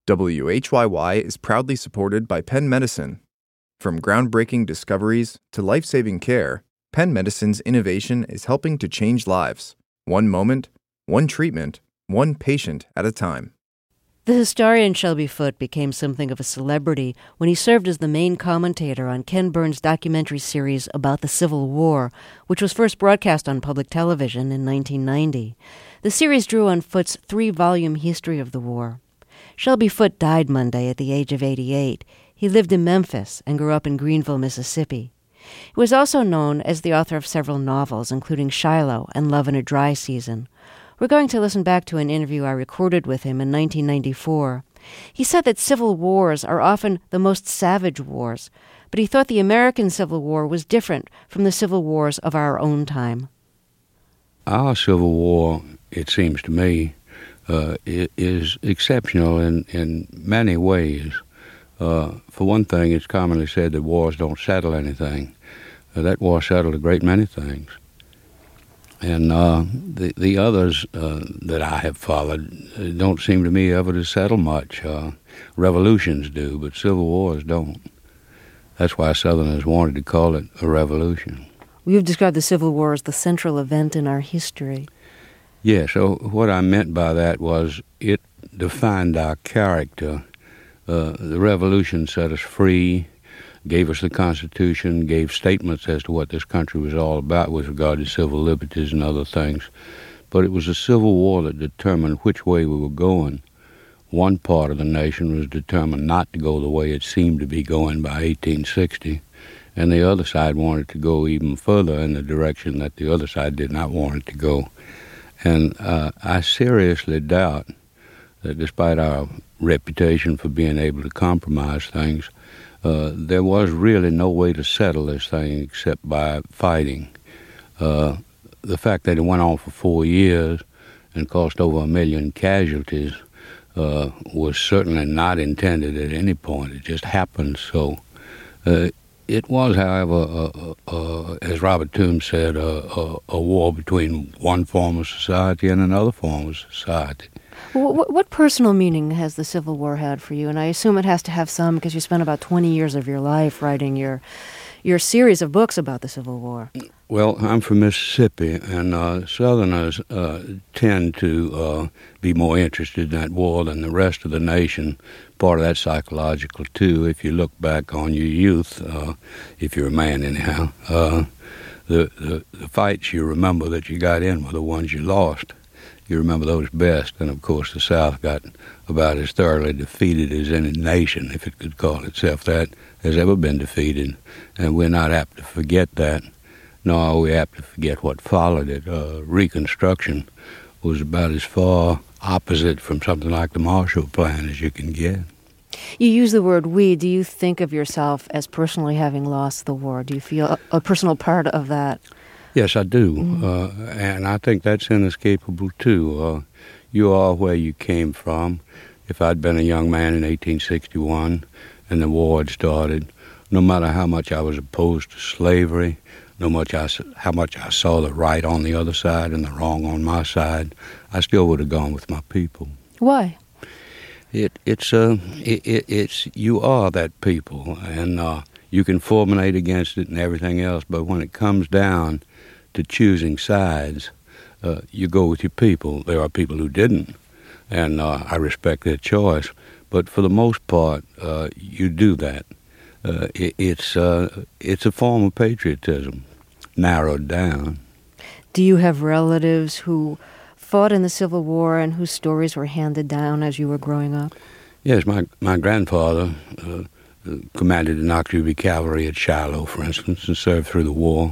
WHYY is proudly supported by Penn Medicine. From groundbreaking discoveries to life-saving care, Penn Medicine's innovation is helping to change lives, one moment, one treatment, one patient at a time. The historian Shelby Foote became something of a celebrity when he served as the main commentator on Ken Burns' documentary series about the Civil War, which was first broadcast on public television in 1990. The series drew on Foote's 3-volume history of the war. Shelby Foote died Monday at the age of 88. He lived in Memphis and grew up in Greenville, Mississippi. He was also known as the author of several novels, including Shiloh and Love in a Dry Season. We're going to listen back to an interview I recorded with him in 1994. He said that civil wars are often the most savage wars, but he thought the American Civil War was different from the civil wars of our own time. Our Civil War, it seems to me, is exceptional in many ways. For one thing, it's commonly said that wars don't settle anything. That war settled a great many things. And the others that I have followed don't seem to me ever to settle much. Revolutions do, but civil wars don't. That's why Southerners wanted to call it a revolution. You've described the Civil War as the central event in our history. Yeah, so what I meant by that was it defined our character. The revolution set us free, gave us the Constitution, gave statements as to what this country was all about with regard to civil liberties and other things. But it was the Civil War that determined which way we were going. One part of the nation was determined not to go the way it seemed to be going by 1860, and the other side wanted to go even further in the direction that the other side did not want it to go. And I seriously doubt that despite our reputation for being able to compromise things, there was really no way to settle this thing except by fighting. The fact that it went on for 4 years and cost over 1 million casualties was certainly not intended at any point. It just happened so. It was, however, as Robert Toombs said, a war between one form of society and another form of society. What personal meaning has the Civil War had for you? And I assume it has to have some, because you spent about 20 years of your life writing your series of books about the Civil War. Well, I'm from Mississippi, and Southerners tend to be more interested in that war than the rest of the nation. Part of that's psychological, too. If you look back on your youth, if you're a man anyhow, the fights you remember that you got in were the ones you lost. You remember those best, and of course the South got about as thoroughly defeated as any nation, if it could call itself that, has ever been defeated, and we're not apt to forget that, nor are we apt to forget what followed it. Reconstruction was about as far opposite from something like the Marshall Plan as you can get. You use the word we. Do you think of yourself as personally having lost the war? Do you feel a personal part of that? Yes, I do, and I think that's inescapable, too. You are where you came from. If I'd been a young man in 1861 and the war had started, no matter how much I was opposed to slavery, how much I saw the right on the other side and the wrong on my side, I still would have gone with my people. Why? It's you are that people, and you can fulminate against it and everything else, but when it comes down to choosing sides, you go with your people. There are people who didn't, and I respect their choice, but for the most part, you do that. It's a form of patriotism, narrowed down. Do you have relatives who fought in the Civil War and whose stories were handed down as you were growing up? Yes, my grandfather commanded the Noxubee Cavalry at Shiloh, for instance, and served through the war.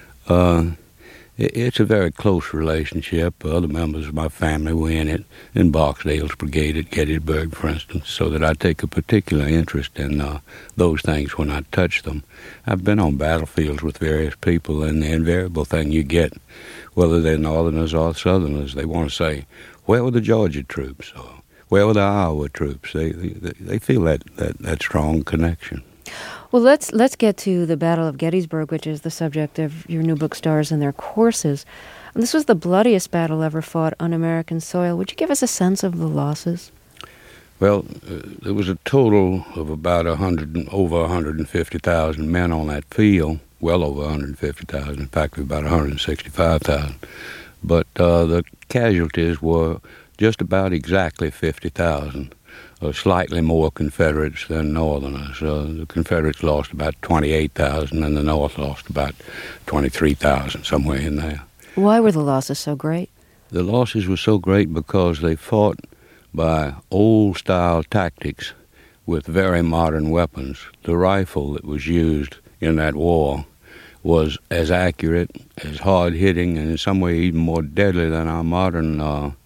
It's a very close relationship. Other members of my family were in it, in Barksdale's brigade at Gettysburg, for instance, so that I take a particular interest in those things when I touch them. I've been on battlefields with various people, and the invariable thing you get, whether they're Northerners or Southerners, they want to say, where were the Georgia troops? Or where were the Iowa troops? They feel that strong connection. Well, let's get to the Battle of Gettysburg, which is the subject of your new book, Stars and Their Courses. This was the bloodiest battle ever fought on American soil. Would you give us a sense of the losses? Well, there was a total of about over 150,000 men on that field, well over 150,000. In fact, about 165,000. But the casualties were just about exactly 50,000, slightly more Confederates than Northerners. The Confederates lost about 28,000, and the North lost about 23,000, somewhere in there. Why were the losses so great? The losses were so great because they fought by old-style tactics with very modern weapons. The rifle that was used in that war was as accurate, as hard-hitting, and in some way even more deadly than our modern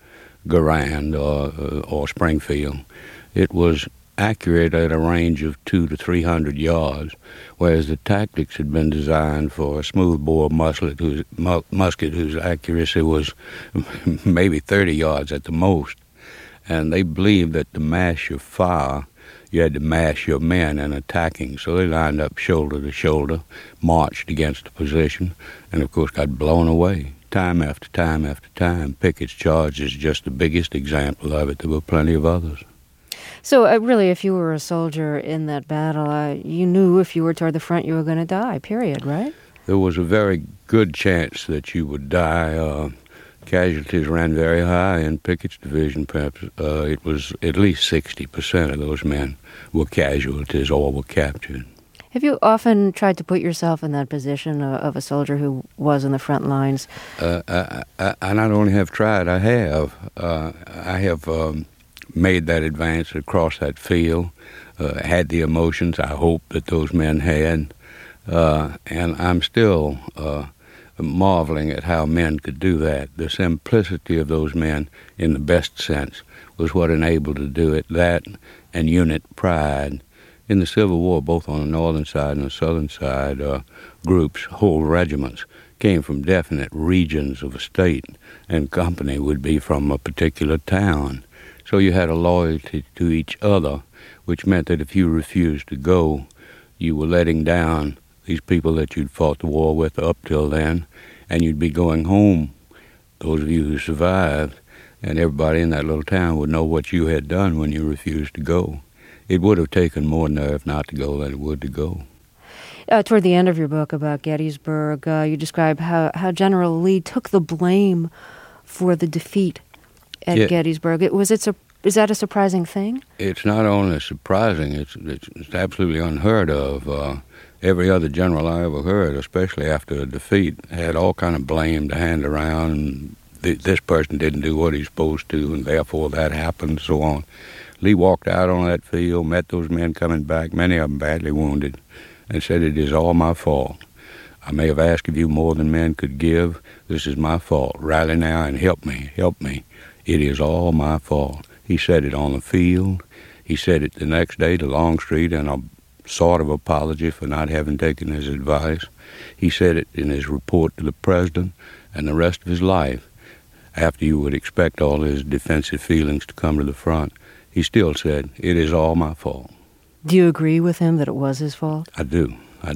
Garand or Springfield. It was accurate at a range of 200 to 300 yards, whereas the tactics had been designed for a smoothbore musket whose accuracy was maybe 30 yards at the most. And they believed that to mash your fire, you had to mash your men in attacking. So they lined up shoulder to shoulder, marched against the position, and of course got blown away time after time after time. Pickett's charge is just the biggest example of it. There were plenty of others. So really, if you were a soldier in that battle, you knew if you were toward the front you were going to die, period, right? There was a very good chance that you would die. Casualties ran very high in Pickett's division. Perhaps it was at least 60% of those men were casualties or were captured. Have you often tried to put yourself in that position of a soldier who was in the front lines? I not only have tried, I have. I have made that advance across that field, had the emotions I hope that those men had, and I'm still marveling at how men could do that. The simplicity of those men, in the best sense, was what enabled to do it. That and unit pride. In the Civil War, both on the northern side and the southern side, groups, whole regiments, came from definite regions of a state, and company would be from a particular town. So you had a loyalty to each other, which meant that if you refused to go, you were letting down these people that you'd fought the war with up till then, and you'd be going home, those of you who survived, and everybody in that little town would know what you had done when you refused to go. It would have taken more nerve not to go than it would to go. Toward the end of your book about Gettysburg, you describe how General Lee took the blame for the defeat at Gettysburg. Is that a surprising thing? It's not only surprising, it's absolutely unheard of. Every other general I ever heard, especially after a defeat, had all kind of blame to hand around. And this person didn't do what he's supposed to, and therefore that happened, and so on. Lee walked out on that field, met those men coming back, many of them badly wounded, and said, "It is all my fault. I may have asked of you more than men could give. This is my fault. Rally now and help me, help me. It is all my fault." He said it on the field. He said it the next day to Longstreet in a sort of apology for not having taken his advice. He said it in his report to the president, and the rest of his life, after you would expect all his defensive feelings to come to the front, he still said, "It is all my fault." Do you agree with him that it was his fault? I do.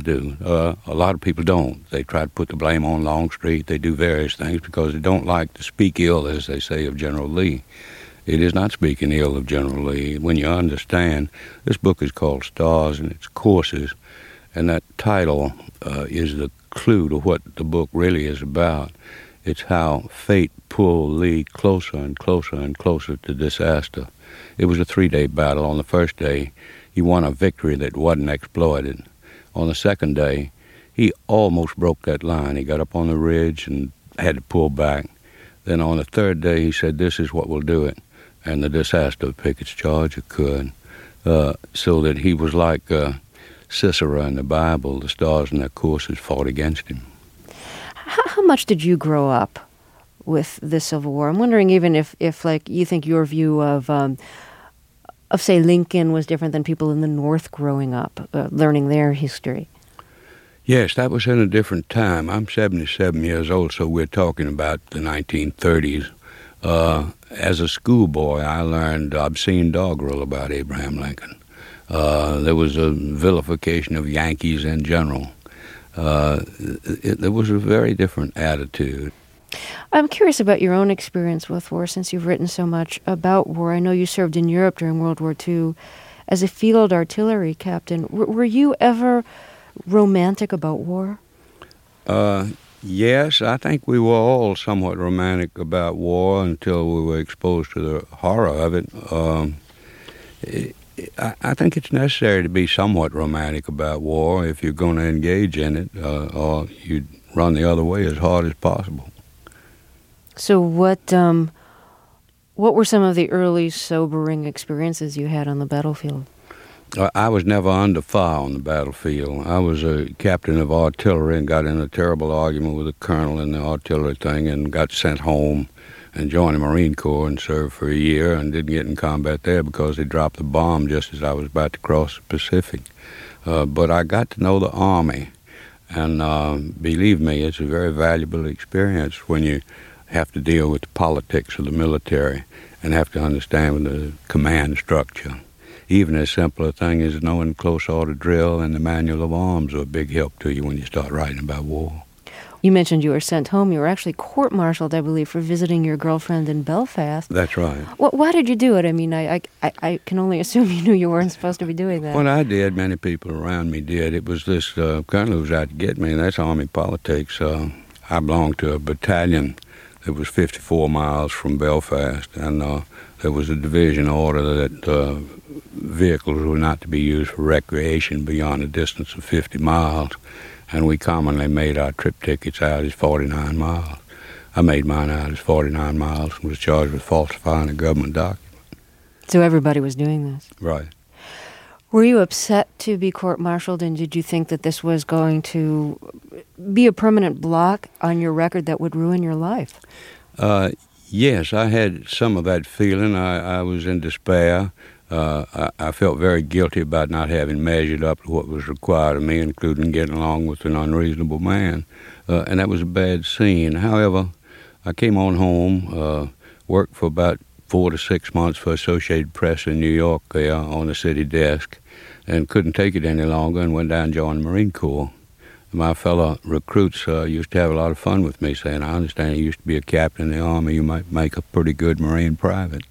A lot of people don't. They try to put the blame on Longstreet. They do various things because they don't like to speak ill, as they say, of General Lee. It is not speaking ill of General Lee. When you understand, this book is called Stars and Its Courses, and that title is the clue to what the book really is about. It's how fate pulled Lee closer and closer and closer to disaster. It was a 3-day battle. On the first day, he won a victory that wasn't exploited. On the second day, he almost broke that line. He got up on the ridge and had to pull back. Then on the third day, he said, "This is what will do it." And the disaster of Pickett's charge occurred, so that he was like Sisera in the Bible. The stars in their courses fought against him. How much did you grow up with the Civil War? I'm wondering even if like, you think your view of say, Lincoln was different than people in the North growing up, learning their history. Yes, that was in a different time. I'm 77 years old, so we're talking about the 1930s. As a schoolboy, I learned obscene doggerel about Abraham Lincoln. There was a vilification of Yankees in general. There was a very different attitude. I'm curious about your own experience with war since you've written so much about war. I know you served in Europe during World War II as a field artillery captain. Were you ever romantic about war? Yes, I think we were all somewhat romantic about war until we were exposed to the horror of it. I think it's necessary to be somewhat romantic about war if you're going to engage in it, or you run the other way as hard as possible. So what were some of the early sobering experiences you had on the battlefield? I was never under fire on the battlefield. I was a captain of artillery and got in a terrible argument with a colonel in the artillery thing and got sent home and joined the Marine Corps and served for a year and didn't get in combat there because they dropped the bomb just as I was about to cross the Pacific. But I got to know the Army, and believe me, it's a very valuable experience when you have to deal with the politics of the military and have to understand the command structure. Even as simple a thing as knowing close order drill and the manual of arms are a big help to you when you start writing about war. You mentioned you were sent home. You were actually court-martialed, I believe, for visiting your girlfriend in Belfast. That's right. Why did you do it? I mean, I can only assume you knew you weren't supposed to be doing that. What I did, many people around me did. It was this colonel who was out to get me, and that's Army politics. I belonged to a battalion that was 54 miles from Belfast, and there was a division order that vehicles were not to be used for recreation beyond a distance of 50 miles, and we commonly made our trip tickets out as 49 miles. I made mine out as 49 miles and was charged with falsifying a government document. So everybody was doing this? Right. Were you upset to be court-martialed, and did you think that this was going to be a permanent block on your record that would ruin your life? Yes, I had some of that feeling. I was in despair. I felt very guilty about not having measured up to what was required of me, including getting along with an unreasonable man. And that was a bad scene. However, I came on home, worked for about 4 to 6 months for Associated Press in New York there on the city desk, and couldn't take it any longer and went down and joined the Marine Corps. My fellow recruits used to have a lot of fun with me, saying, I understand you used to be a captain in the Army, you might make a pretty good Marine private.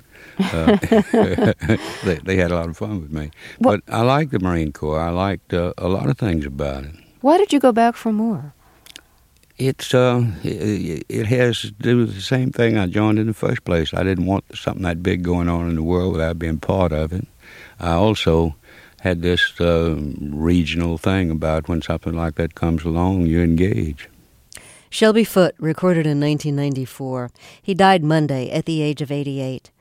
They had a lot of fun with me. But I liked the Marine Corps. I liked a lot of things about it. Why did you go back for more? It has to do with the same thing I joined in the first place. I didn't want something that big going on in the world without being part of it. I also had this regional thing about when something like that comes along, you engage. Shelby Foote, recorded in 1994. He died Monday at the age of 88.